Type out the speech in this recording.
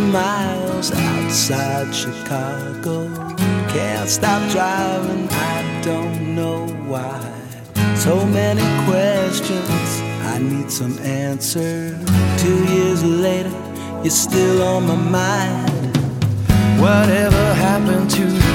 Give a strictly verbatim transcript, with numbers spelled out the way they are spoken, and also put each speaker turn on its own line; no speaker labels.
miles outside Chicago. Can't stop driving, I don't know why. So many questions, I need some answers. Two years later, you're still on my mind. Whatever happened to